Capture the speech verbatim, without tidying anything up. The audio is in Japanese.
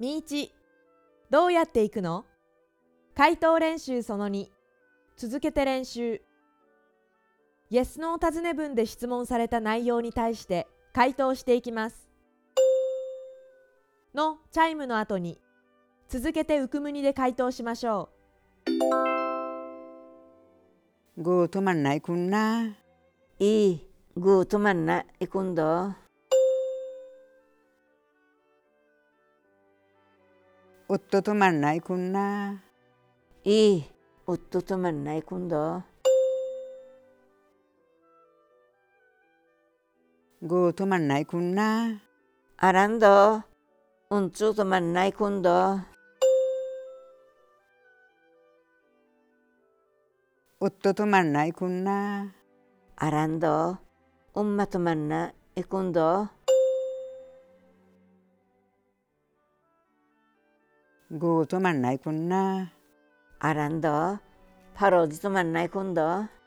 みいち、どうやって行くの？回答練習そのに、続けて練習。イエス・ノー尋ね文で質問された内容に対して回答していきます。のチャイムの後に、続けてウクムニで回答しましょう。gutom い、gutom na ikundo. uttutum ikunna. I, uttutum na ikundo. gutum ikunna. Arando, untutum na ikundo. uttutum ikunna. Arando, ummatum na ikundo. gutum ikunna. Arando, paroditum na ikundo.